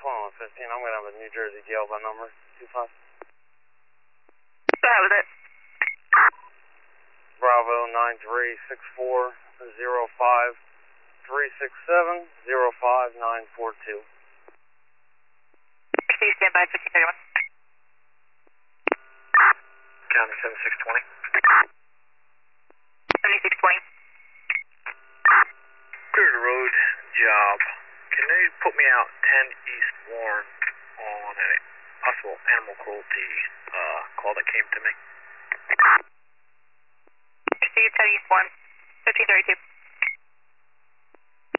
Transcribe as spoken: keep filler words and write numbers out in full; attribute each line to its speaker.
Speaker 1: twenty-one fifteen. I'm going to have a New Jersey jail by number two five.
Speaker 2: Go ahead with it.
Speaker 1: Bravo nine three six four zero five three six seven zero five nine four two.
Speaker 2: Please stand by fifteen thirty-one.
Speaker 1: County seventy-six twenty.
Speaker 2: seventy-six twenty.
Speaker 3: Clear the road job. Can they put me out ten East Warren on a possible animal cruelty uh, call that came to me?
Speaker 2: Proceed ten East Warren, fifteen thirty-two.